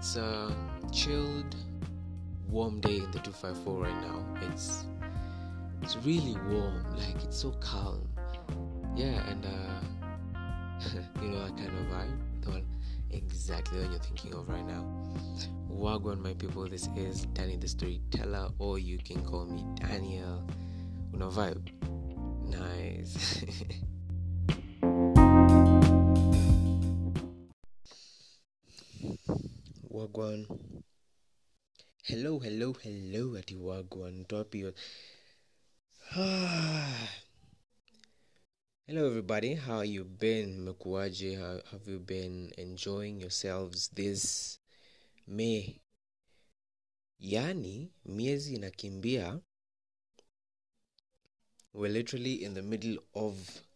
It's a chilled, warm day in the 254 right now. It's really warm, like it's so calm. Yeah, and you know that kind of vibe. The one exactly what you're thinking of right now. Wagwan, my people. This is Danny the Storyteller, or you can call me Daniel. Una vibe. Nice. Wagwan. Hello, ati Wagwan. Topio. Hello everybody, how you been? Mekuaje, how have you been enjoying yourselves this May? Yani, miezi inakimbia. We're literally in the middle of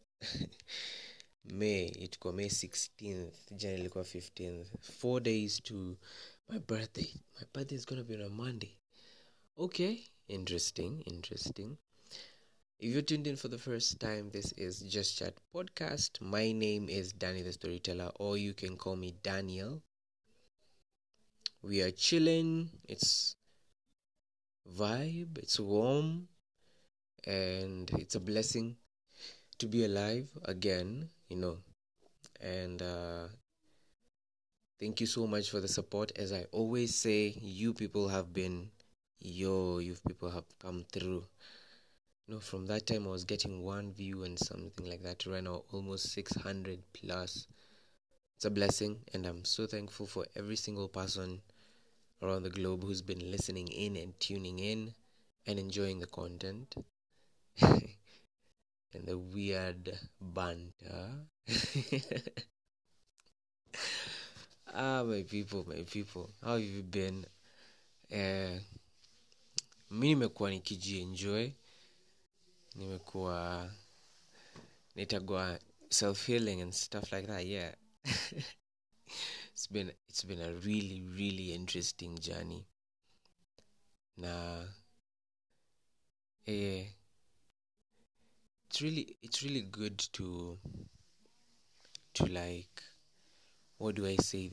May. Itko May 16th, January ilikuwa 15th. 4 days to my birthday. My birthday is gonna be on a Monday. Okay, interesting. If you tuned in for the first time, this is Just Chat Podcast. My name is Danny the Storyteller, or you can call me Daniel. We are chilling. It's vibe. It's warm. And it's a blessing to be alive again, And thank you so much for the support. As I always say, you people have come through. From that time I was getting 1 view and something like that to right now almost 600 plus. It's a blessing, and I'm so thankful for every single person around the globe who's been listening in and tuning in and enjoying the content and the weird banter. My people, how have you been? Mi nimekuwa nikijienjoy, nimekuwa nitagua self-healing and stuff like that. Yeah. It's been a really, really interesting journey. It's really good to like, what do I say?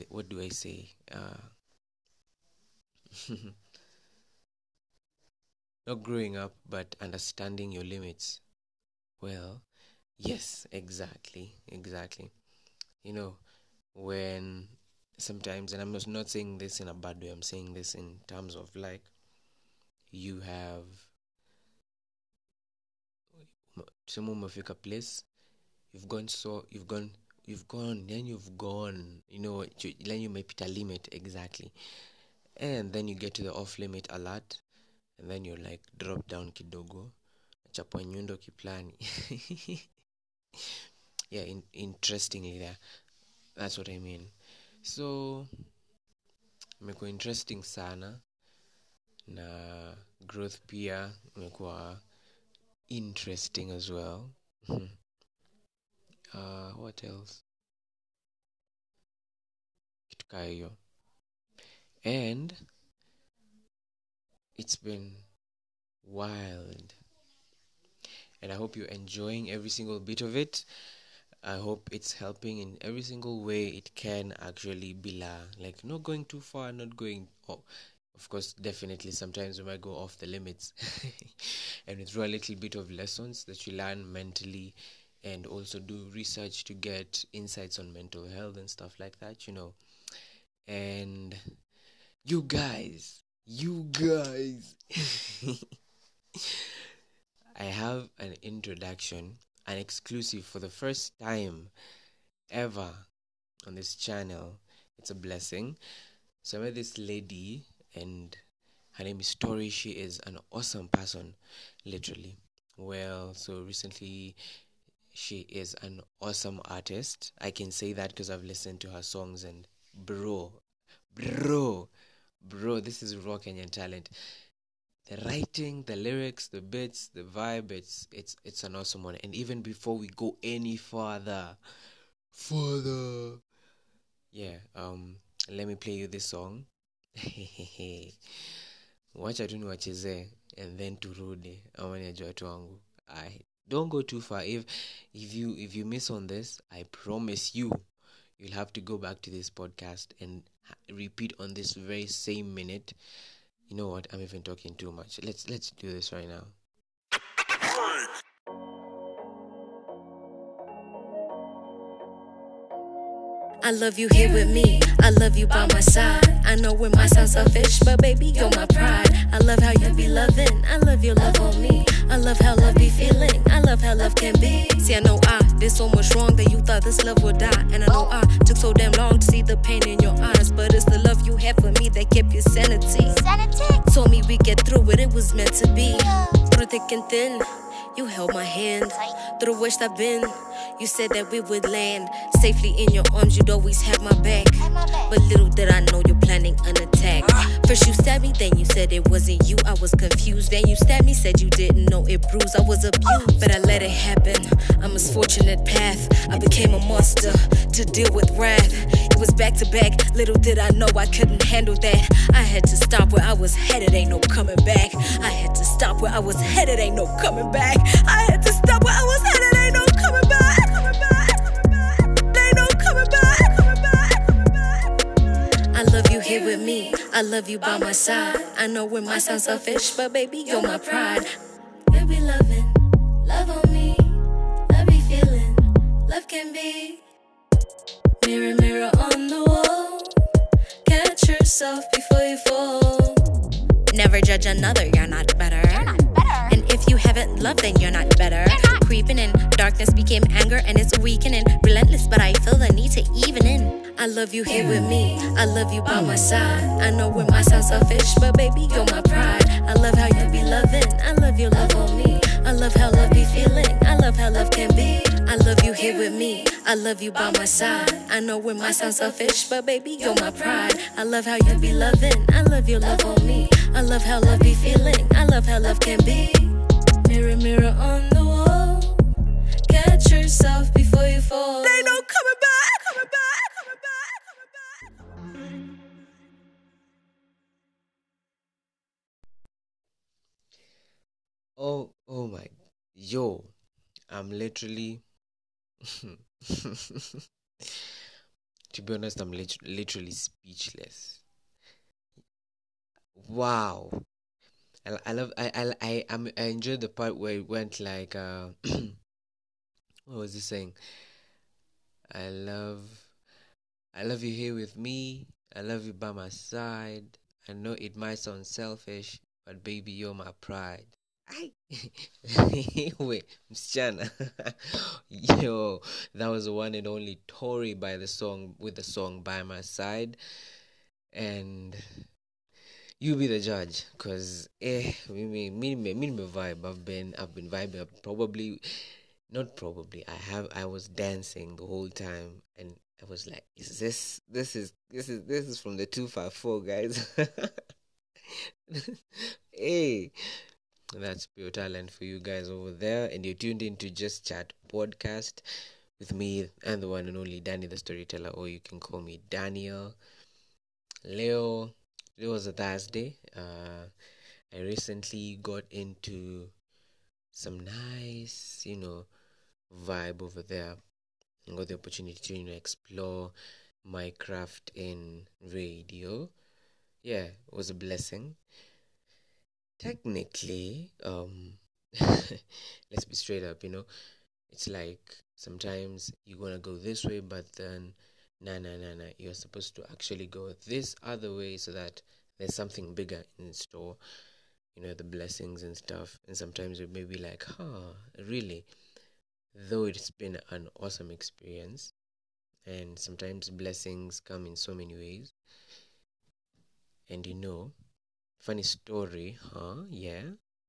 Not growing up, but understanding your limits. Well, yes, exactly. When sometimes, and I'm not saying this in a bad way, I'm saying this in terms of like, you have some umefika place, you've gone, then you've gone, then you may hit a limit, exactly. And then you get to the off limit alert, and then you're like, drop down kidogo, chapwa nyundo kiplani. Yeah, interestingly there. That's what I mean. So, imekuwa interesting sana, na growth pia imekuwa interesting as well. What else? Kitu kaa hiyo. And it's been wild. And I hope you're enjoying every single bit of it. I hope it's helping in every single way it can actually be like not going too far, not going of course, definitely sometimes we might go off the limits. And we throw a little bit of lessons that you learn mentally, and also do research to get insights on mental health and stuff like that, And you guys I have an introduction, an exclusive for the first time ever on this channel. It's a blessing. So I met this lady, and her name is Tori. She is an awesome person, literally. Well, so recently she is an awesome artist. I can say that because I've listened to her songs, and bro, this is raw Kenyan talent. The writing, the lyrics, the beats, the vibe, it's an awesome one. And even before we go any further, yeah, let me play you this song. Wacha tu niwachezee and then turudi ama niajua watu wangu. Don't go too far. If you miss on this, I promise you you'll have to go back to this podcast and repeat on this very same minute. You know what? I'm even talking too much. Let's do this right now. I love you here with me, I love you by my side. I know it might sound selfish, but baby, you're my pride. I love how you be loving, I love your love on me. I love how love be feeling, I love how love can be. See, I know I did so much wrong that you thought this love would die. And I know I took so damn long to see the pain in your eyes, but it's the love you have for me that kept your sanity. Told me we get through it, it was meant to be. Through thick and thin, you held my hand. Through the worst I've been, you said that we would land safely in your arms, you'd always have my back. But little did I know you're planning an attack. First you stabbed me, then you said it wasn't you. I was confused, then you stabbed me, said you didn't know it bruised. I was abused, but I let it happen. A misfortunate path, I became a monster to deal with wrath. It was back to back, little did I know I couldn't handle that. I had to stop where I was headed, ain't no coming back. I had to stop where I was headed, ain't no coming back. I had to stop where I was headed, ain't no coming back. Ain't no coming back. I love you here with me, I love you by my side. I know it might sound selfish, but baby, you're my pride. You be loving, love on me, love be feeling, love can be. Mirror, mirror on the wall, catch yourself before you fall. Never judge another, you're not better. And if you haven't loved, then you're not better. Creeping in, darkness became anger and it's weakening. Relentless, but I feel the need to even in. I love you here with me, I love you by my side. I know it might sound selfish, but baby, you're my pride. I love how you be loving, I love your love on me. I love how love be feeling, I love how love can be. I love you here with me, I love you by my side. I know it might sound selfish, but baby, you're my pride. I love how you be loving, I love your love on me. I love how love be feeling, I love how love can be. Mirror, mirror on the wall, catch yourself before you fall. They no coming back, coming back, coming back, coming back. Oh my, yo, I'm literally, to be honest, I'm literally speechless. Wow. I love I enjoyed the part where it went like what was he saying? I love I love you here with me. I love you by my side. I know it might sound selfish, but baby, you're my pride. I wait, msichana. Yo, that was the one and only Tory by the song with the song by my side, and you be the judge, cause me vibe. I've been vibing. I was dancing the whole time, and I was like, is this is from the 254 guys? Hey, that's pure talent for you guys over there, and you're tuned into Just Chat podcast with me and the one and only Danny the storyteller, or you can call me Daniel. Leo, it was a Thursday. I recently got into some nice, vibe over there. I got the opportunity to, explore my craft in radio. Yeah, it was a blessing. Technically, let's be straight up, it's like sometimes you want to go this way, but then nah, you're supposed to actually go this other way so that there's something bigger in store, the blessings and stuff. And sometimes it may be like, really? Though it's been an awesome experience, and sometimes blessings come in so many ways. And funny story, huh? Yeah.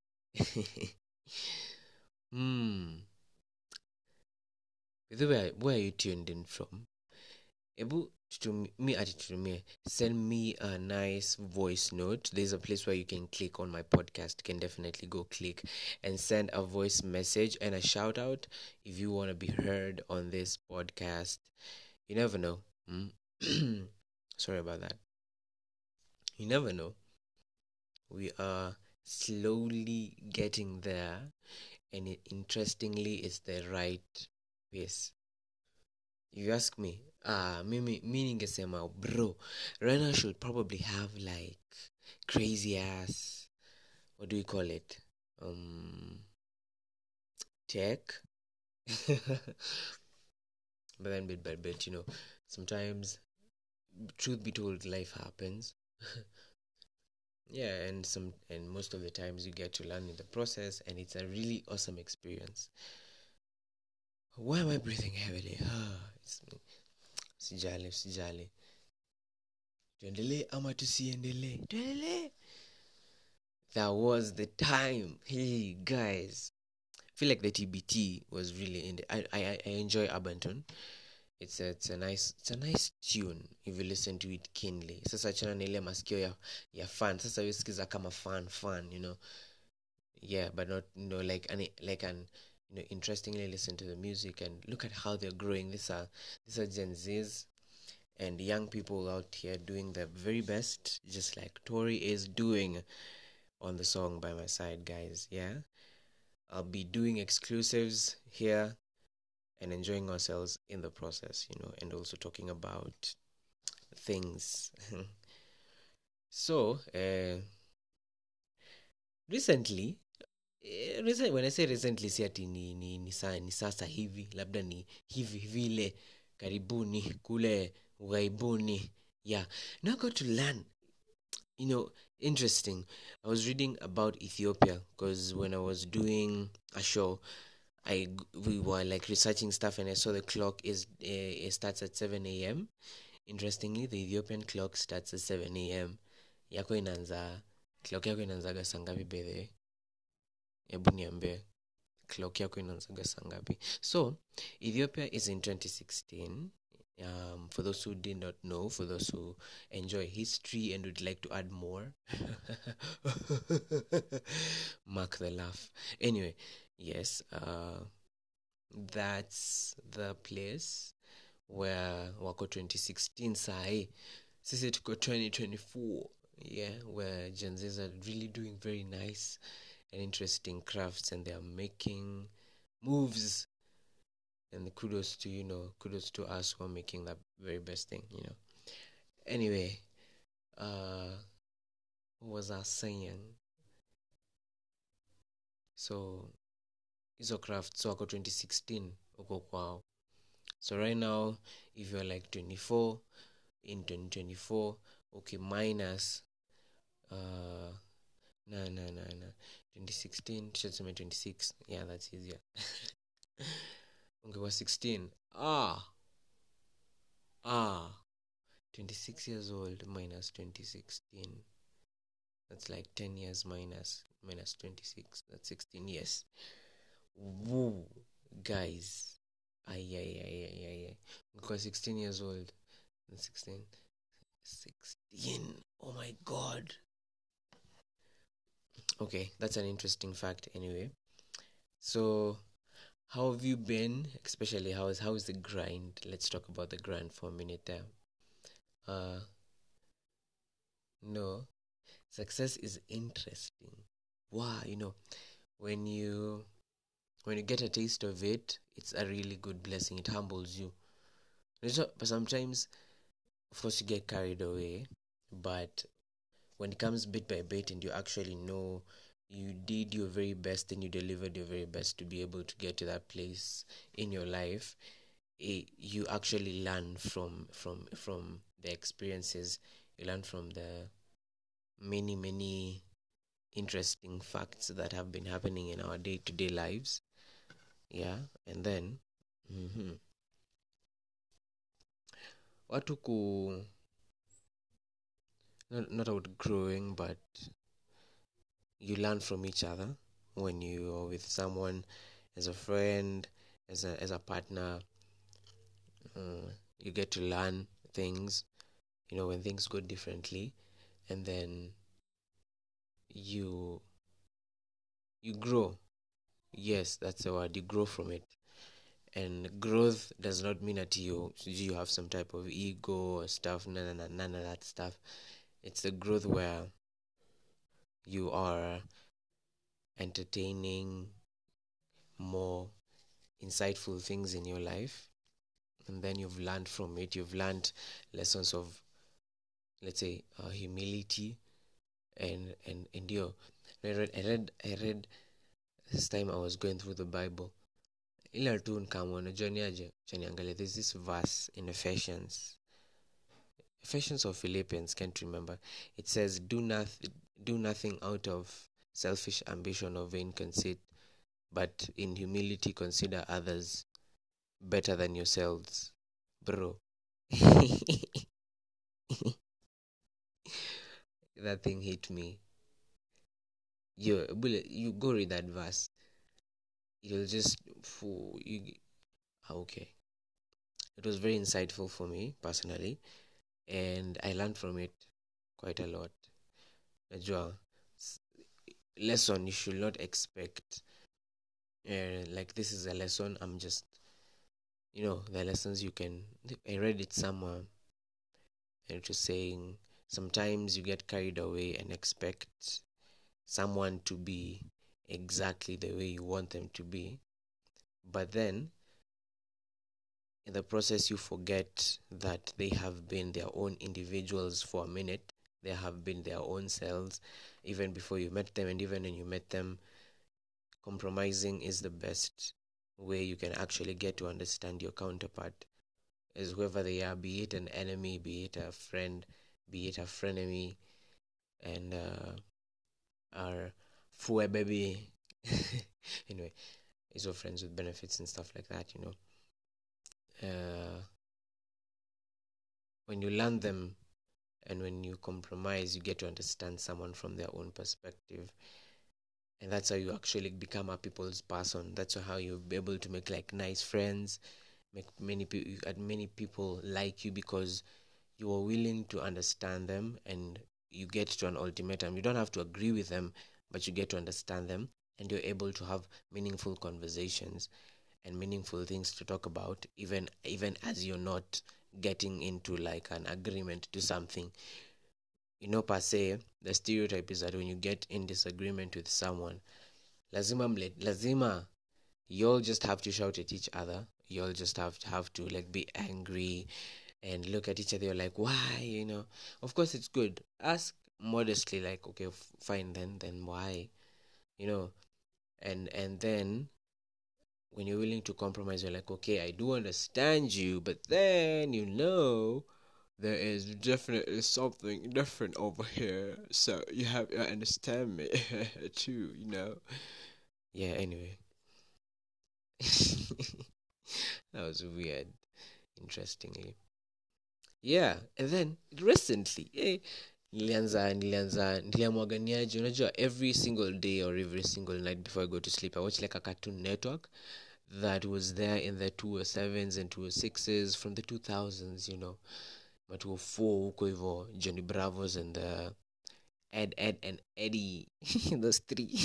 Where are you tuned in from? Able to me, send me a nice voice note. There's a place where you can click on my podcast. You can definitely go click and send a voice message and a shout out if you want to be heard on this podcast. You never know. Sorry about that. You never know. We are slowly getting there, and interestingly, it's the right pace. If you ask me, Mimi ningesema bro, Rena should probably have like crazy ass, what do we call it? Tech. But then bit by bit, sometimes, truth be told, life happens. Yeah, and most of the times you get to learn in the process, and it's a really awesome experience. Why am I breathing heavily? It's me. Sijali. Tuendelee ama tusiendelee? Tuendelee. That was the time. Hey guys, I feel like the TBT was really in the. I enjoy Abanton. It's a nice tune if you listen to it keenly. Sasa chana na ile masikio ya fan. Sasa you sikiza kama fan, yeah, but not like an interestingly listen to the music and look at how they're growing. These are Gen Zs and young people out here doing their very best, just like Tori is doing on the song By My Side, guys. Yeah, I'll be doing exclusives here and enjoying ourselves in the process, and also talking about things. So recently, when I say recently, si ati ni sasa hivi, labda ni hivi vile karibuni kule ughaibuni. Yeah, now I got to learn, interesting. I was reading about Ethiopia because when I was doing a show, we were like researching stuff, and I saw the clock it starts at 7 a.m. Interestingly, the Ethiopian clock starts at 7 a.m. Clock yako inaanzaga saa ngapi by the way? Hebu niambie, clock yako inaanzaga saa ngapi? So Ethiopia is in 2016. For those who did not know, for those who enjoy history and would like to add more, mark the laugh. Anyway, yes, that's the place where wako 2016 sahi. Sisi tuko 2024. Yeah, where Gen Zs are really doing very nice and interesting crafts, and they are making moves. And kudos to us for making that very best thing, Anyway, what was I saying? So, hizo craft, so wako 2016, uko kwao. So right now, if you're like 24, in 2024, okay, minus, 2016, tuseme 26, yeah, that's easier. Ungekuwa 16, 26 years old minus 2016, that's like 10 years minus 26, that's 16 years. Woo, guys, because 16 years old and 16, oh my god. Okay, that's an interesting fact anyway. So how have you been? Especially how is the grind? Let's talk about the grind for a minute there. No, success is interesting. Wow, when you get a taste of it, it's a really good blessing. It humbles you. But sometimes, of course, you get carried away. But when it comes bit by bit, and you actually know you did your very best and you delivered your very best to be able to get to that place in your life, you actually learn from the experiences. You learn from the many interesting facts that have been happening in our day-to-day lives. Yeah, and then watu not outgrowing, but you learn from each other when you are with someone, as a friend, as a partner. You get to learn things, when things go differently, and then you grow. Yes, that's the word. You grow from it. And growth does not mean that you have some type of ego or stuff. None of that stuff. It's the growth where you are entertaining more insightful things in your life. and then you've learned from it. You've learned lessons of, let's say, humility, and I read this time I was going through the Bible. Ila tu nikamwona niaje chaniangalia, there's this verse in Ephesians or Philippians, can't remember. It says, do nothing out of selfish ambition or vain conceit, but in humility consider others better than yourselves. Bro. That thing hit me. You go read that verse. You'll just okay. It was very insightful for me personally, and I learned from it quite a lot. Najua lesson you should not expect. Like this is a lesson. I'm just, the lessons you can. I read it somewhere, and it was saying sometimes you get carried away and expect someone to be exactly the way you want them to be, but then in the process you forget that they have been their own individuals for a minute. They have been their own selves even before you met them, and even when you met them, compromising is the best way you can actually get to understand your counterpart, as whoever they are, be it an enemy, be it a friend, be it a frenemy, and our fue baby. Anyway, these are friends with benefits and stuff like that, when you learn them and when you compromise, you get to understand someone from their own perspective, and that's how you actually become a people's person. That's how you'll be able to make like nice friends, make many people like you, because you are willing to understand them, and you get to an ultimatum. You don't have to agree with them, but you get to understand them, and you're able to have meaningful conversations and meaningful things to talk about, even as you're not getting into like an agreement to something. Per se, the stereotype is that when you get in disagreement with someone, lazima you all just have to shout at each other. You all just have to like be angry and look at each other. You're like, why? Of course it's good. Ask modestly, like, okay, fine, then why? And then when you're willing to compromise, you're like, okay, I do understand you, but then there is definitely something different over here, so you have to understand me too. Yeah, anyway. That was weird, interestingly. Yeah, and then recently, niliamwaganiaje, unajua, every single day or every single night before I go to sleep, I watch like a Cartoon Network that was there in the 207s and 206s from the 2000s, ma 204 huko hivyo, Johnny Bravos and Ed and Eddie. Those three.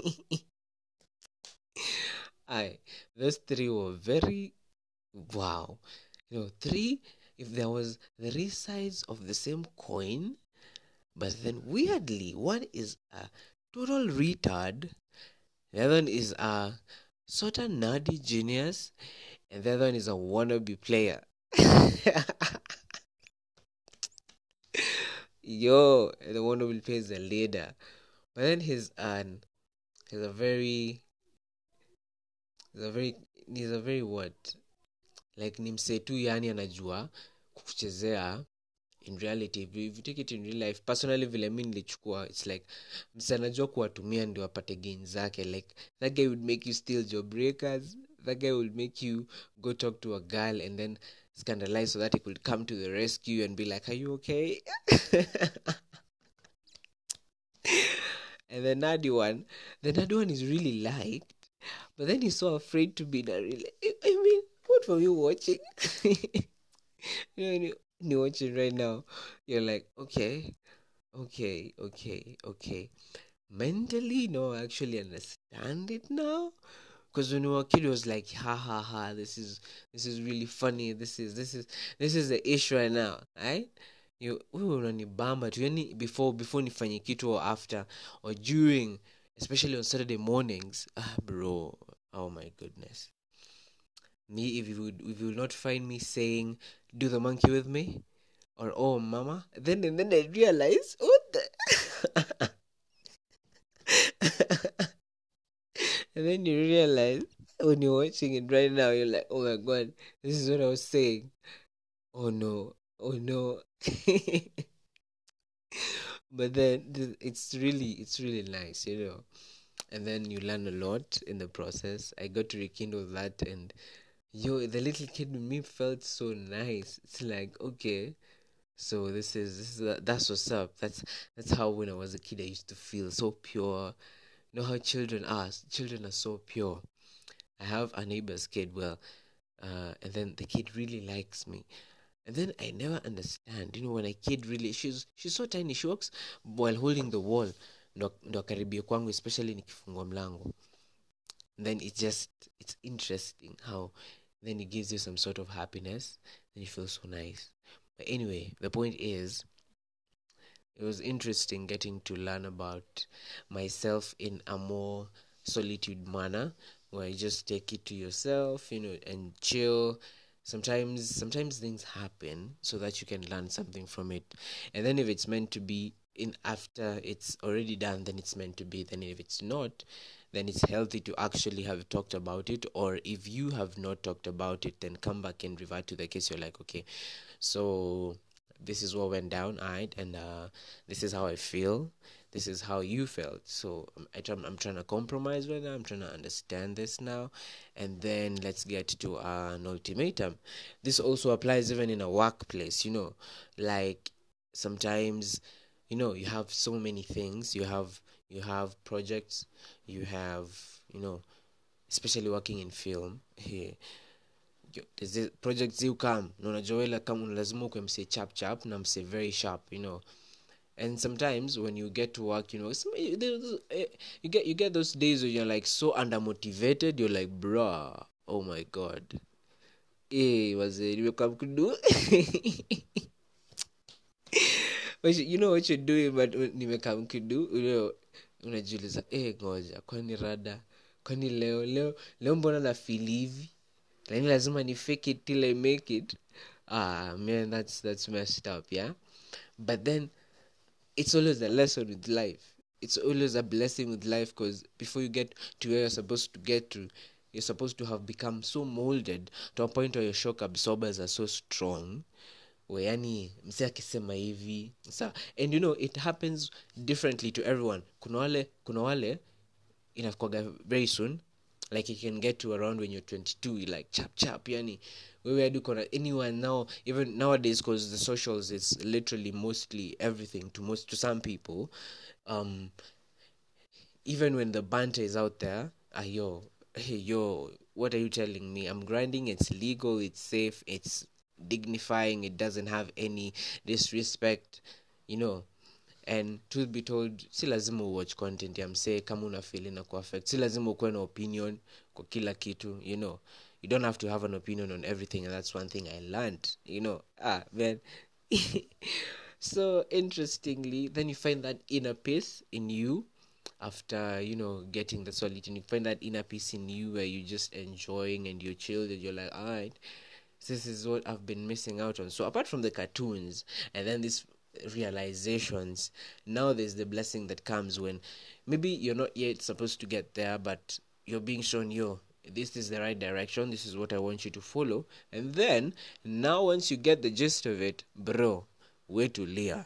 Those three were very wow. Three, if there was 3 sides of the same coin, but then weirdly, one is a total retard, the other one is a sort of nerdy genius, and the other one is a wannabe player. Yo, the wannabe player is a leader, but then he's a very what, like ni msee tu, yani anajua kuchezea. In reality, if you take it in real life, personally vile mimi nilichukua, it's like msee anajua kuwatumia ndio apate gain zake. Like that guy would make you steal your breakers, that guy would make you go talk to a girl and then scandalize so that he could come to the rescue and be like, are you okay? And the nerdy one is really liked, but then he's so afraid to be in a real. I mean, what were you watching? You're watching right now. You're like, okay. Mentally, no, I actually understand it now. Because when we were a kid, it was like, ha, this is really funny. This is the issue right now, right? Wewe unanibamba tu, yani before nifanye kitu or after or during, especially on Saturday mornings. Bro, oh my goodness. Me, if you will not find me saying, "Do the monkey with me," or "Oh, mama," then I realize, what the. And then you realize when you're watching it right now, you're like, "Oh my god, this is what I was saying." Oh no, oh no. But then it's really nice, and then you learn a lot in the process. I got to rekindle that, and the little kid in me felt so nice. It's like, okay, so that's what's up. That's how when I was a kid I used to feel so pure. You know how children are. Children are so pure. I have a neighbor's kid, well, and then the kid really likes me. And then I never understand, when a kid really, she's so tiny, she walks while holding the wall, ndo akaribia kwangu, especially nikifungua mlango. And then it's interesting how then it gives you some sort of happiness, and you feel so nice. But anyway, the point is, it was interesting getting to learn about myself in a more solitude manner, where you just take it to yourself, and chill. Sometimes things happen so that you can learn something from it. And then if it's meant to be in after it's already done, then it's meant to be. Then if it's not, then it's healthy to actually have talked about it. Or if you have not talked about it, then come back and revert to the case. You're like, okay, so this is what went down, alright, and this is how I feel. This is how you felt. So I'm trying to compromise right now. I'm trying to understand this now, and then let's get to an ultimatum. This also applies even in a workplace. Like sometimes, you have so many things. You have projects. You have, especially working in film. Hey, project zi ukam na unajua wewe kama lazima ukwe mse chap na mse very sharp, and sometimes when you get to work, you get those days where you're like so undermotivated. You're like, bruh, oh my god, was it nimekam kudu. You know what you're doing, but nimekam kudu, unajiuliza, ngoja, kwani rada, kwani leo mbona na feel hivi, lakini lazima ni fake it till I make it. Man, that's messed up, yeah. But then it's always a lesson with life. It's always a blessing with life, because before you get to where you're supposed to get to, you're supposed to have become so molded to a point where your shock absorbers are so strong, where yani msee akisema hivi sa, and it happens differently to everyone. Kuna wale inakuwaga very soon, like you can get to around when you're 22, you're like chap yani wewe hadi kona anyone now, even nowadays, because the socials, it's literally mostly everything to some people. Even when the banter is out there, yo, what are you telling me? I'm grinding, it's legal, it's safe, it's dignifying, it doesn't have any disrespect, and truth be told, si lazima watch content ya msee kama una feel na kuaffect. Si lazima ukuwe na opinion kwa kila kitu, you don't have to have an opinion on everything, and that's one thing I learned, man. So interestingly, then you find that inner peace in you after getting the solitude, and you find that inner peace in you where you're just enjoying and you're chilled, and you're like, all right, this is what I've been missing out on. So apart from the cartoons and then these realizations, now there's the blessing that comes when maybe you're not yet supposed to get there, but you're being shown, this is the right direction, this is what I want you to follow. And then now once you get the gist of it, bro, way to Leah.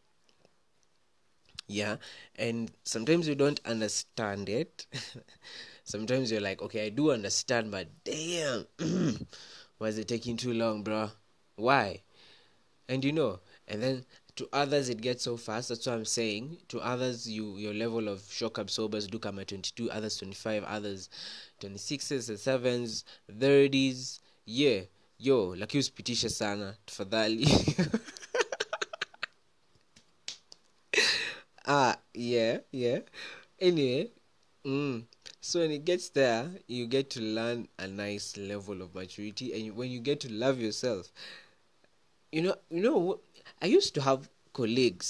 Yeah. And sometimes you don't understand it. Sometimes you're like, okay, I do understand, but damn, why is it taking too long, bro? Why? And and then to others it gets so fast. That's what I'm saying. To others, your level of shock absorbers do come at 22, others 25, others 26s, 7s, 30s. Yeah. Yo, laki usipitishe sana tafadhali. Yeah. Anyway, so when it gets there, you get to learn a nice level of maturity, and when you get to love yourself, I used to have colleagues.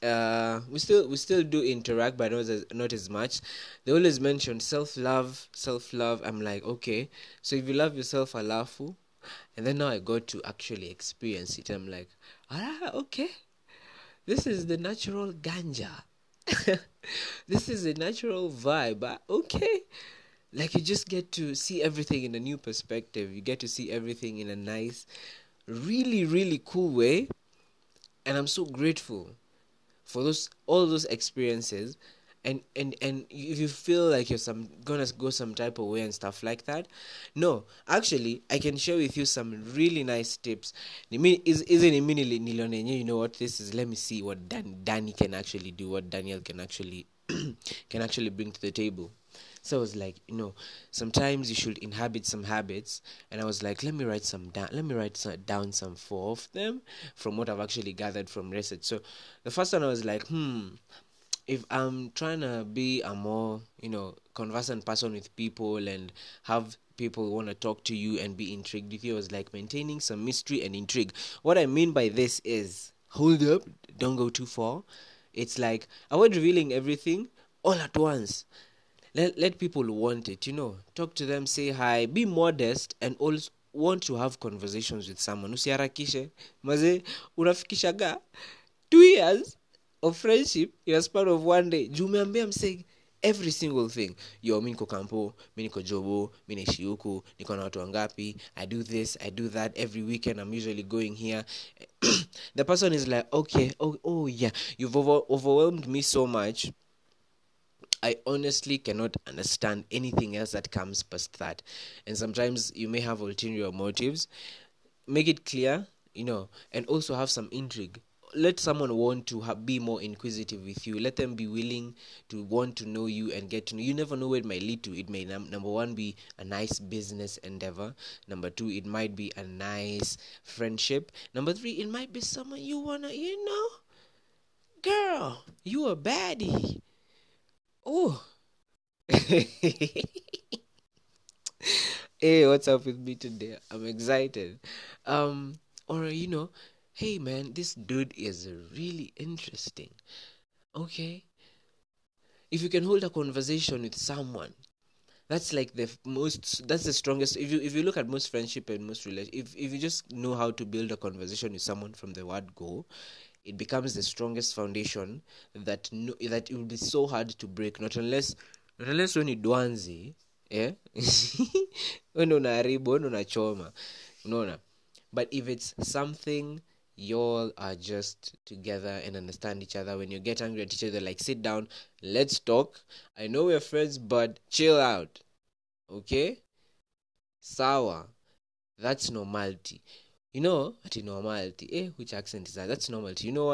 we still do interact, but not as much. They always mention self love. I'm like, okay, so if you love yourself, alafu, and then now I got to actually experience it. I'm like, okay, this is the natural ganja. This is a natural vibe. Okay, like you just get to see everything in a new perspective. You get to see everything in a nice, really, really cool way, and I'm so grateful for all those experiences. And if you feel like you're gonna go some type of way and stuff like that, no, actually I can share with you some really nice tips. Isn't immediately nilionenye, you know what this is? Let me see what Danny can actually do, what Daniel can actually can actually bring to the table. So I was like, sometimes you should inhabit some habits, and I was like, let me write down some 4 of them from what I've actually gathered from research. So the first one I was like, if I'm trying to be a more, conversant person with people and have people want to talk to you and be intrigued with you, I was like maintaining some mystery and intrigue. What I mean by this is, hold up, don't go too far. It's like avoid revealing everything all at once. Let people want it, talk to them, say hi, be modest, and also want to have conversations with someone. Usiharakishe maze, unafikishaga 2 years of friendship in a span of one day. Jumeambia, I'm saying every single thing. Yo, mi niko kampo, mi niko jobo, mi naishi huku, niko na watu wangapi, I do this, I do that. Every weekend I'm usually going here. The person is like, okay, oh yeah, you've overwhelmed me so much. I honestly cannot understand anything else that comes past that. And sometimes you may have ulterior motives. Make it clear, and also have some intrigue. Let someone want to be more inquisitive with you. Let them be willing to want to know you and get to know you. Never know where it might lead to. It may, number one, be a nice business endeavor. Number two, it might be a nice friendship. Number three, it might be someone you wanna, girl, you a baddie. Oh. Hey, what's up with me today? I'm excited. Or hey man, this dude is really interesting. Okay, if you can hold a conversation with someone, that's like that's the strongest. If you look at most friendship and most relationship, if you just know how to build a conversation with someone from the word go, it becomes the strongest foundation that that it will be so hard to break. Not unless when you dwanzi, yeah, when unaharibu, when unachoma, unaona. But if it's something y'all are just together and understand each other, when you get angry at each other, like sit down, let's talk. I know we're friends, but chill out, okay? Sawa, that's normality. Normality. Which accent is that? That's normality. You know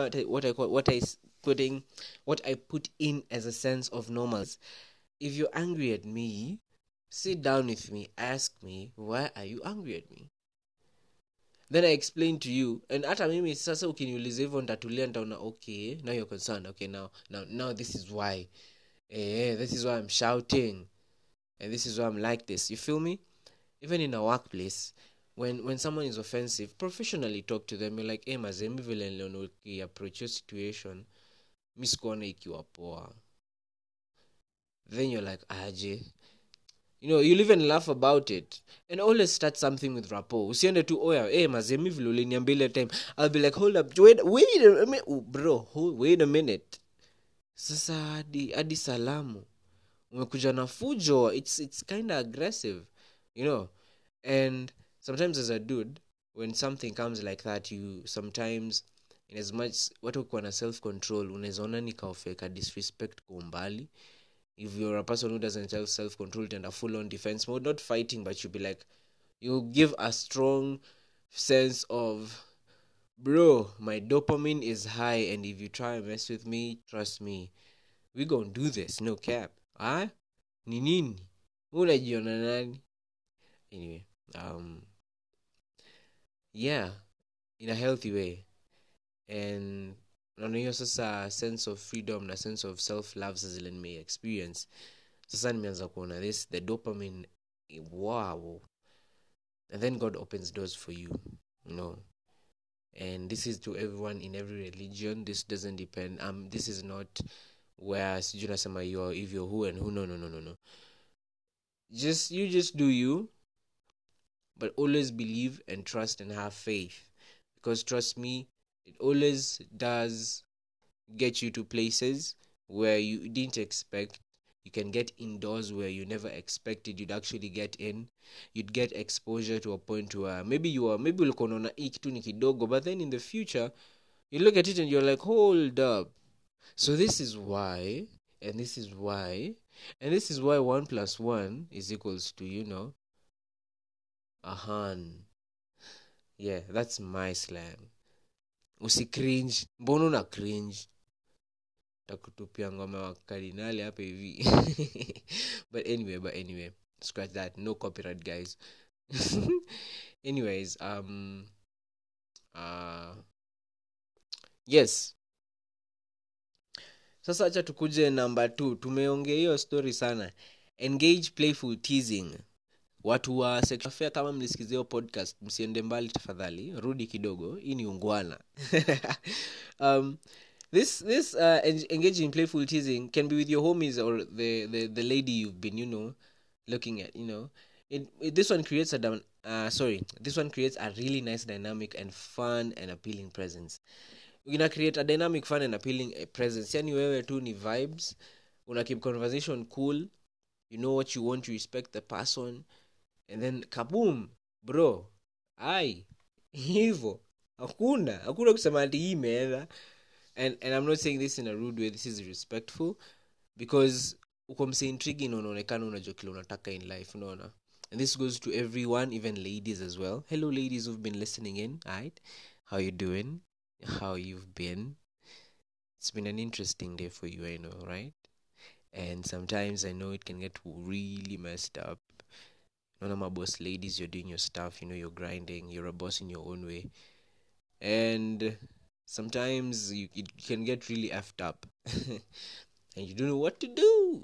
what I put in as a sense of normal. If you're angry at me, sit down with me, ask me, why are you angry at me? Then I explain to you, and hata mimi sasa ukiniuliza hivyo nitatulia, nitaona okay, now you're concerned. Okay, now this is why. This is why I'm shouting, and this is why I'm like this. You feel me? Even in a workplace, when someone is offensive, professionally talk to them. You're like, hey mazemi vile niliona ukiapproach your situation, mi sikuona ikiwa poa. Then you're like, aje. You'll even laugh about it. And always start something with rapport. Usiende tu, mazemi vile uliniambia ile time. I'll be like, hold up, wait a minute. Bro, wait a minute. Sasa hadi salamu. Umekuja na fujo. It's kind of aggressive. And sometimes as a dude, when something comes like that, you sometimes, in as much watu kuwa na self-control, unawezaona nikaofeka disrespect kwa umbali. If you're a person who doesn't have self-control and a full-on defense mode, not fighting, but you'll be like, you'll give a strong sense of, bro, my dopamine is high, and if you try and mess with me, trust me, we gonna do this, no cap. Ni nini? Unajiona nani? Anyway, yeah, in a healthy way. And hiyo sasa sense of freedom na sense of self-love sasa zile nime experience. Sasa nimeanza kuona this, the dopamine, wow. And then God opens doors for you, And this is to everyone in every religion. This doesn't depend. This is not where sijui nasema if you're who and who. No. You just do you, but always believe and trust and have faith. Because trust me, it always does get you to places where you didn't expect. You can get indoors where you never expected you'd actually get in. You'd get exposure to a point where maybe ulikuwa unaona hii kitu ni kidogo, but then in the future you look at it and you're like, hold up. So this is why 1 plus 1 is equals to, a han. Yeah, that's my slang. Cringe. Mbona una cringe? Takutupia ngoma wa kardinali hapa hivi. But anyway, scratch that. No copyright, guys. Anyways, yes. Sasa acha tukuje number 2. Tumeongea hiyo story sana. Engage playful teasing. Watu wa sexual affair, kama mlisikizia hiyo podcast, msiende mbali tafadhali, rudi kidogo, hii ni ungwana. This engaging in playful teasing can be with your homies or the lady you've been, looking at, this one creates a really nice dynamic and fun and appealing presence. Una create a dynamic, fun and appealing presence. Yani wewe tu ni vibes, una keep conversation cool, you know what you want, you respect the person, and then kaboom, bro. Hivo. Hakuna kusema ati hii imeenda. And I'm not saying this in a rude way. This is respectful, because uko mse intriguing, unaonekana unajua kile unataka in life, unaona. And this goes to everyone, even ladies as well. Hello ladies who've been listening in, right? How you doing? How you've been? It's been an interesting day for you, I know, right? And sometimes I know it can get really messed up. None of my boss ladies, you're doing your stuff, you're grinding, you're a boss in your own way. And sometimes you can get really effed up. And you don't know what to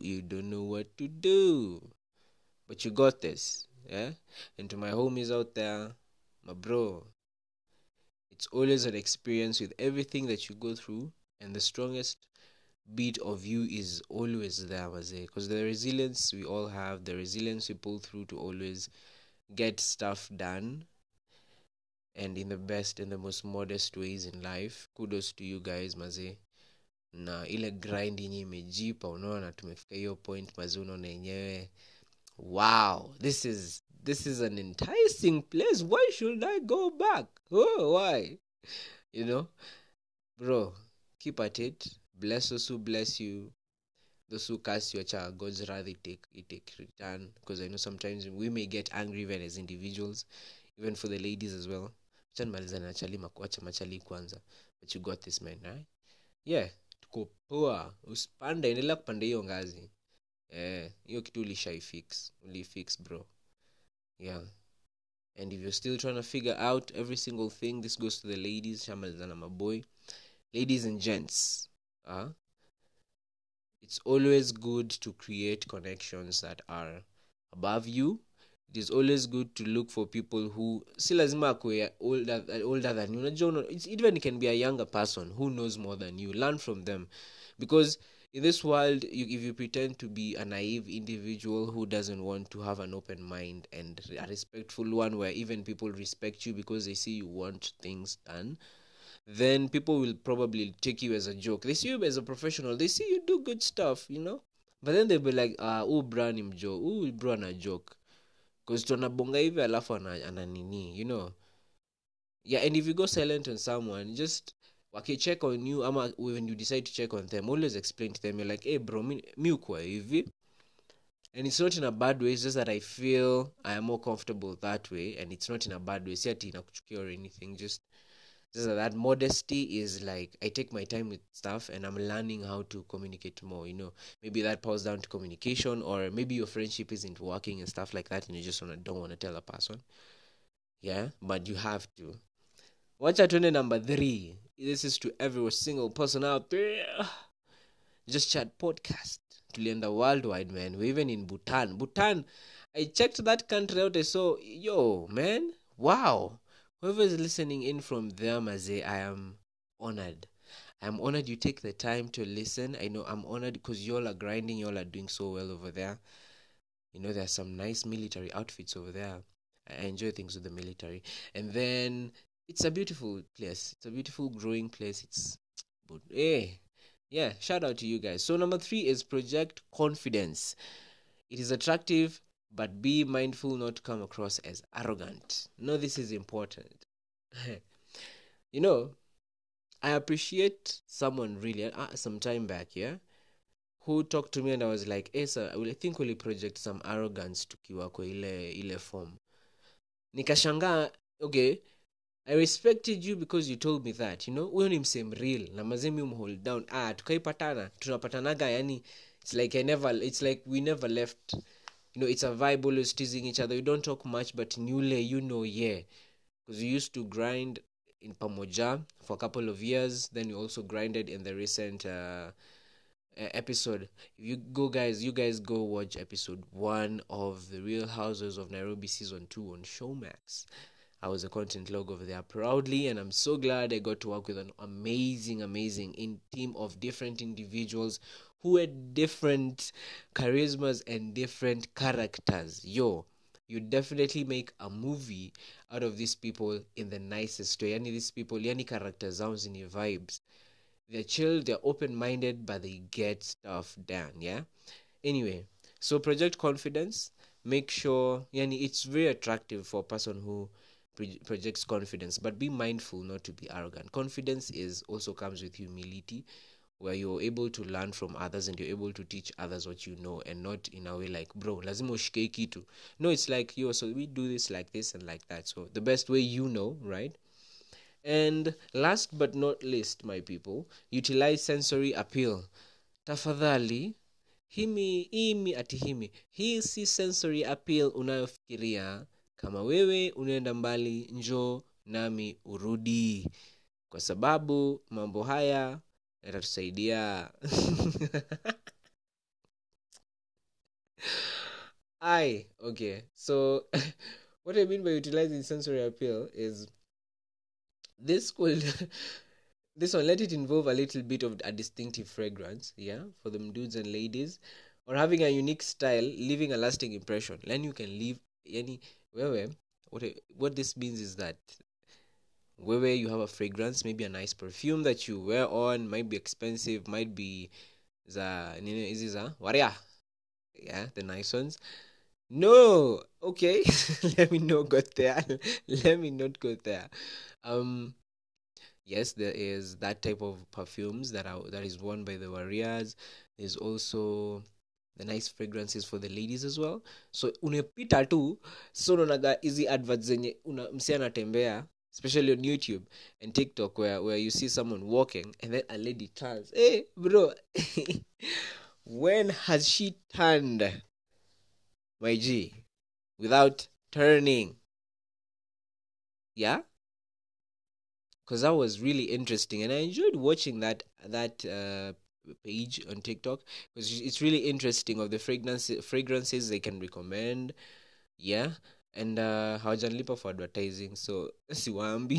do. But you got this, yeah? And to my homies out there, my bro, it's always an experience with everything that you go through. And the strongest bit of you is always there, because the resilience we all have, the resilience we pull through to always get stuff done, and in the best and the most modest ways in life. Kudos to you guys, maze. Na ile grind yenye imejipa, unaona tumefika hiyo point, maze, unaona yenyewe, wow, this is an enticing place. Why should I go back? Why? Bro, keep at it. Bless those who bless you. Those who cast your child, God's rather take return. Because I know sometimes we may get angry even as individuals, even for the ladies as well. But you got this, man, right? Yeah, tuko poa. Usipanda, endelea kupanda hiyo ngazi. Hiyo kitu ulifix, bro. Yeah. And if you're still trying to figure out every single thing, this goes to the ladies, shamalizana my boy. Ladies and gents, it's always good to create connections that are above you. It is always good to look for people who si lazima akwe older than you. It can be a younger person who knows more than you. Learn from them, because in this world, if you pretend to be a naive individual who doesn't want to have an open mind and a respectful one, where even people respect you because they see you want things done, then people will probably take you as a joke. They see you as a professional. They see you do good stuff, But then they'll be like, bro ni mjo, bro ana joke. Because tunabonga hivi alafu ana nini, Yeah, and if you go silent on someone, just check on you, ama when you decide to check on them, always explain to them. You're like, hey bro, mi ukwa hivi. And it's not in a bad way, it's just that I feel I am more comfortable that way, and it's not in a bad way. Si ati inakuchukia or anything, just that modesty is like, I take my time with stuff and I'm learning how to communicate more, Maybe that boils down to communication, or maybe your friendship isn't working and stuff like that, and you just don't want to tell a person. Yeah, but you have to. Watch out, number 3. This is to every single person out there. Just Chat podcast. Tulienda worldwide, man. We're even in Bhutan. I checked that country out. I saw, yo, man, wow. whoever is listening in from there, Maze, I am honored. I'm honored you take the time to listen. I know I'm honored because y'all are grinding, y'all are doing so well over there. You know, there's some nice military outfits over there. I enjoy things with the military. And then it's a beautiful place. It's a beautiful growing place. It's but hey. Yeah, shout out to you guys. So number 3 is project confidence. It is attractive, but be mindful not to come across as arrogant. No, this is important. You know, I appreciate someone really some time back, yeah, who talked to me and I was like, hey sir, I think we'll project some arrogance tukiwa kwa ile form. Nikashangaa, okay, I respected you because you told me that, you know, huyo ni msem real na mazemi hold down. Tukaipatana, tunapatanaga yani it's like we never left. You know, it's a vibe, always teasing each other. We don't talk much, but Nule, you know, yeah. Because we used to grind in Pamoja for a couple of years. Then we also grinded in the recent episode. If you guys go watch episode 1 of The Real Houses of Nairobi season 2 on Showmax. I was a content log over there proudly, and I'm so glad I got to work with an amazing team of different individuals who had different charismas and different characters. You definitely make a movie out of these people in the nicest way. Yani these people, yani characters sounds in your vibes. They're chill, they're open-minded, but they get stuff done, yeah? Anyway, so project confidence. Make sure, yani it's very attractive for a person who projects confidence, but be mindful not to be arrogant. Confidence also comes with humility, where you're able to learn from others and you're able to teach others what you know, and not in a way like, bro, lazima ushike kitu. No, it's like, yo, so we do this like this and like that. So the best way, you know, right? And last but not least, my people, utilize sensory appeal. Tafadhali, hii si sensory appeal unayofikiria. Kama wewe unaenda mbali, njoo nami urudi, kwa sababu mambo haya yatatusaidia. Okay. So what I mean by utilizing sensory appeal is this one, let it involve a little bit of a distinctive fragrance, yeah, for them dudes and ladies, or having a unique style, leaving a lasting impression. Then you can leave any what this means is that where you have a fragrance, maybe a nice perfume that you wear on, might be expensive, might be waria, yeah, the nice ones. No, okay. Let me not go there. Yes, there is that type of perfumes that is worn by the warriors. There's also the nice fragrances for the ladies as well. So unepita tu, so unaga easy adverts zenye msi anatembea, especially on YouTube and TikTok, where you see someone walking and then a lady turns. Hey bro, when has she turned, my G, without turning? Yeah, because that was really interesting, and I enjoyed watching that page on TikTok, because it's really interesting of the fragrances they can recommend. Yeah, and hawajanilipa for advertising, so siwaambi.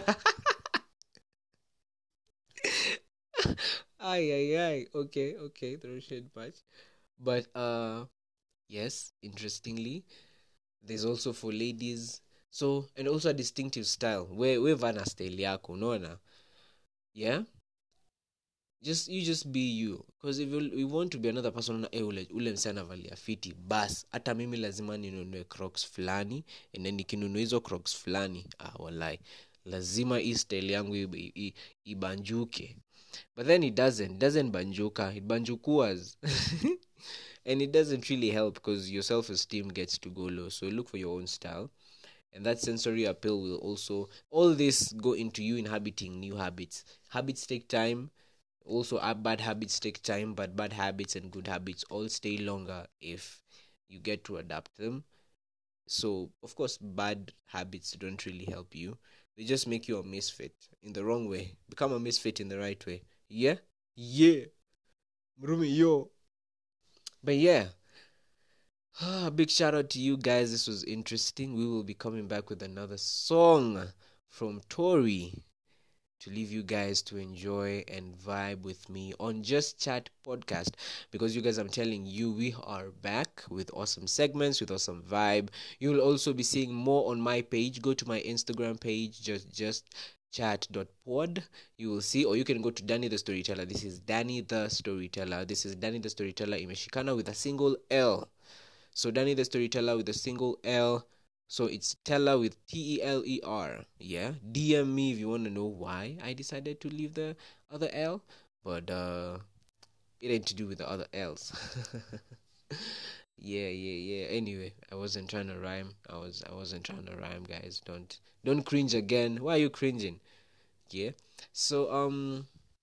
Okay, throw shade patch. But yes, interestingly, there's also for ladies. So, and also a distinctive style. Where vana style yako, unaona? Yeah? You just be you. Because if you want to be another person, ule msana valia fiti, bas, hata mimi lazima ninunue Crocs fulani, and then nikinunua hizo Crocs fulani, walai, lazima hii style yangu ibanjuke. But then it doesn't banjuka, it banjukuas. And it doesn't really help, because your self-esteem gets to go low. So look for your own style. And that sensory appeal will also, all this go into you inhabiting new habits. Habits take time. Also, bad habits take time, but bad habits and good habits all stay longer if you get to adapt them. So, of course, bad habits don't really help you. They just make you a misfit in the wrong way. Become a misfit in the right way. Yeah? Yeah. Mrumi, yo. But yeah. Big shout out to you guys. This was interesting. We will be coming back with another song from Tori to leave you guys to enjoy and vibe with me on Just Chat podcast, because you guys, I'm telling you, we are back with awesome segments, with awesome vibe. You will also be seeing more on my page. Go to my Instagram page, just chat.pod. You will see, or you can go to Danny the Storyteller. This is Danny the Storyteller. This is Danny the Storyteller imeshikana with a single L. So Danny the Storyteller with a single L. So it's Teller with Teller. Yeah. DM me if you want to know why I decided to leave the other L. But it ain't to do with the other L's. Yeah. Anyway, I wasn't trying to rhyme. I wasn't trying to rhyme, guys. Don't cringe again. Why are you cringing? Yeah. So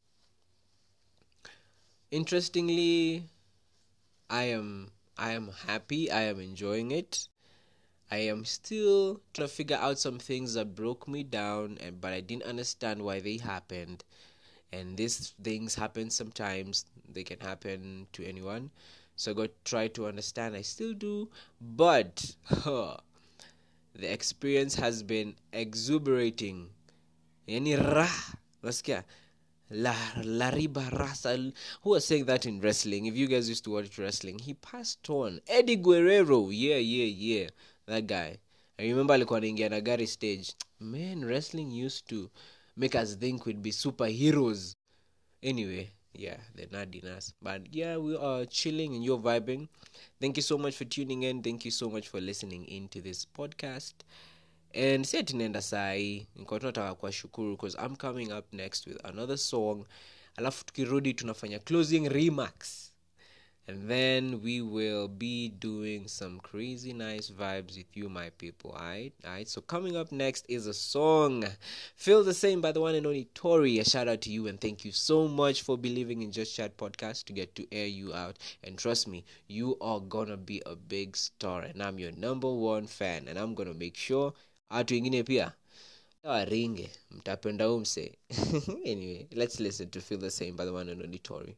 interestingly, I am happy. I am enjoying it. I am still trying to figure out some things that broke me down, but I didn't understand why they happened. And these things happen sometimes. They can happen to anyone. So I got to try to understand. I still do. But the experience has been exuberating. Yani nasikia La riba rasa. Who was saying that in wrestling? If you guys used to watch wrestling, he passed on. Eddie Guerrero. Yeah. That guy. I remember alikuwa anaingia na gari stage. Man, wrestling used to make us think we'd be superheroes. Anyway, yeah, they're not in us. But yeah, we are chilling and you're vibing. Thank you so much for tuning in. Thank you so much for listening into this podcast. And si ati nenda sai, niko tunataka kuwashukuru because I'm coming up next with another song. Alafu tukirudi tunafanya closing remarks. And then we will be doing some crazy nice vibes with you, my people. Alright. So coming up next is a song, Feel the Same by the one and only Tori. A shout out to you and thank you so much for believing in Just Chat podcast to get to air you out. And trust me, you are gonna be a big star. And I'm your number one fan. And I'm gonna make sure watu wengine pia waringe mtapenda umse. Anyway, let's listen to Feel the Same by the one and only Tori.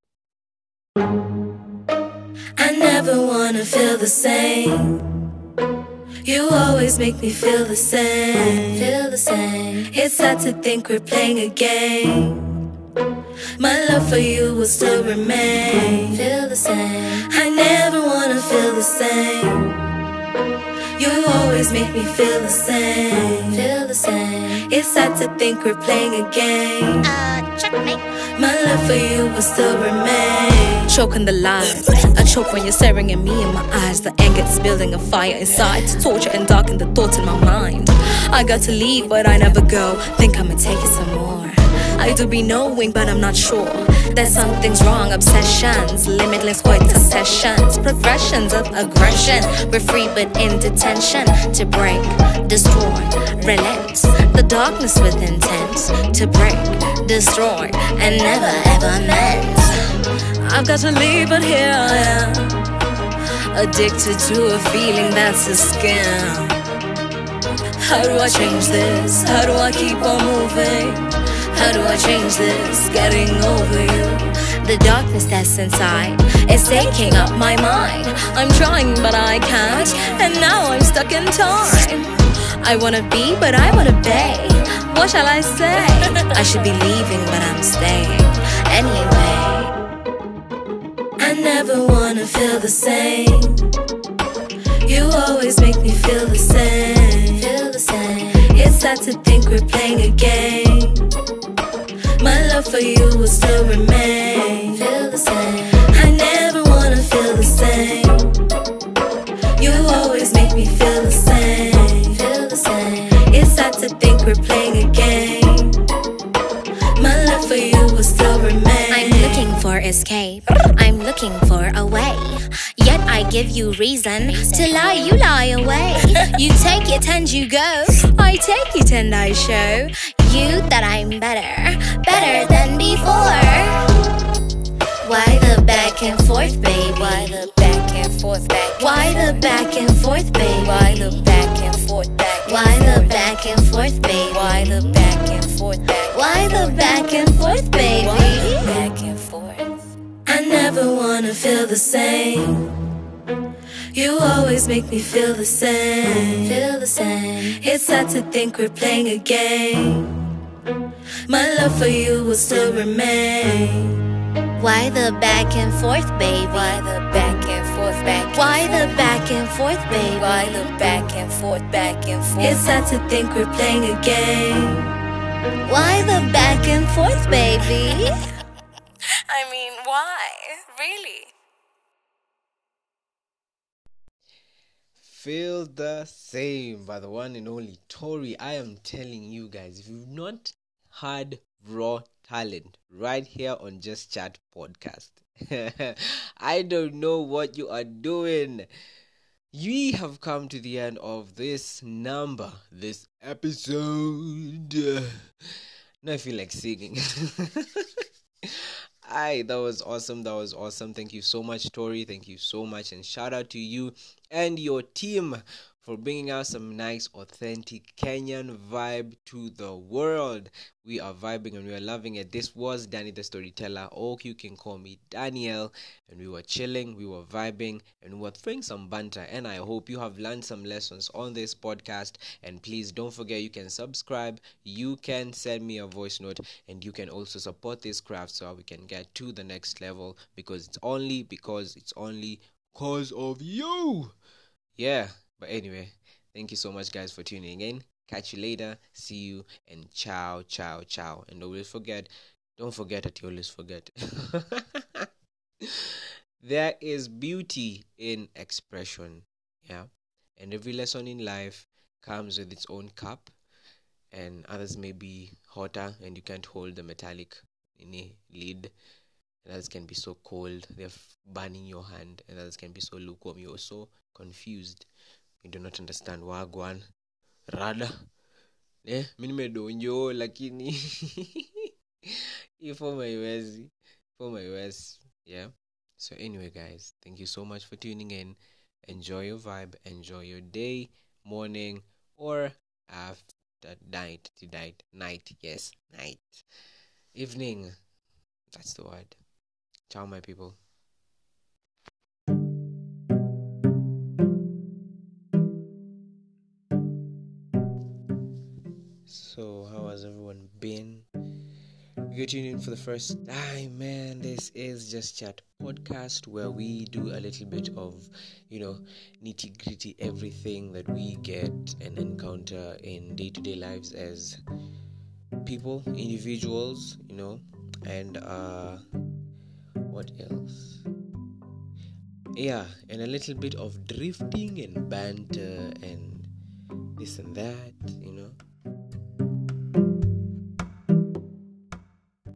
I never wanna feel the same. You always make me feel the same. It's sad to think we're playing a game. My love for you will still remain. Feel the same. I never wanna feel the same. You always make me feel the same. It's sad to think we're playing a game. Checkmate. My love for you will still remain. Choking the lies, I choke when you're staring at me in my eyes. The anger's building a fire inside to torture and darken the thoughts in my mind. I got to leave, but I never go. Think I'ma take it some more. I do be knowing, but I'm not sure. That something's wrong. Obsessions, limitless quintessence, progressions of aggression. We're free but in detention. To break, destroy, relent. The darkness with intent. To break, destroy, and never ever meant. I've got to leave, but here I am, addicted to a feeling that's a scam. How do I change this? How do I keep on moving? How do I change this? Getting over you. The darkness that's inside is taking up my mind. I'm trying but I can't, and now I'm stuck in time. I wanna be but I wanna be. What shall I say? I should be leaving but I'm staying anyway. I never wanna feel the same. You always make me feel the same. It's sad to think we're playing a game. My love for you will still remain. I never wanna feel the same. You always make me feel the same. It's sad to think we're playing a game. My love for you will still remain. I'm looking for escape. I'm looking for a way. Yet I give you reason to lie, you lie away. You take it and you go. I take it and I show you that I'm better than before. Why the back and forth, baby? Why the back and forth, baby? Why the back and forth, baby? Why the back and forth, baby? Why the back and forth, baby? Why the back and forth, baby? Why the back and forth, baby? Back and forth. I never wanna feel the same. You always make me feel the same. Feel the same. It's sad to think we're playing a game. My love for you will still remain. Why the back and forth, baby? Why the back and forth, Why the back and forth, baby? Why the back and forth, It's sad to think we're playing a game. Why the back and forth, baby? I mean, why? Really? Feel the Same by the one and only Tori. I am telling you guys, if you've not heard raw talent right here on Just Chat podcast, I don't know what you are doing. We have come to the end of this episode. Now I feel like singing. That was awesome. Thank you so much, Tori. Thank you so much, and shout out to you and your team for bringing out some nice, authentic Kenyan vibe to the world. We are vibing and we are loving it. This was Danny the Storyteller, or you can call me Daniel, and we were chilling, we were vibing, and we were throwing some banter, and I hope you have learned some lessons on this podcast. And please don't forget, you can subscribe, you can send me a voice note, and you can also support this craft so we can get to the next level, because it's only because of you. Yeah. But anyway, thank you so much, guys, for tuning in. Catch you later. See you, and ciao. And don't forget that you always forget. There is beauty in expression. Yeah. And every lesson in life comes with its own cup. And others may be hotter and you can't hold the metallic lid. And others can be so cold, they're burning your hand. And others can be so lukewarm, you're so confused. You do not understand wagwan rada mimi nimedonjo lakini for my west. Yeah. So anyway, guys, thank you so much for tuning in. Enjoy your vibe, enjoy your day, morning, or after night, yes, night, evening. That's the word. Ciao, my people. So, how has everyone been? If you're tuning in for the first time, man, this is Just Chat podcast, where we do a little bit of, nitty gritty, everything that we get and encounter in day-to-day lives as people, individuals, and what else? Yeah, and a little bit of drifting and banter and this and that.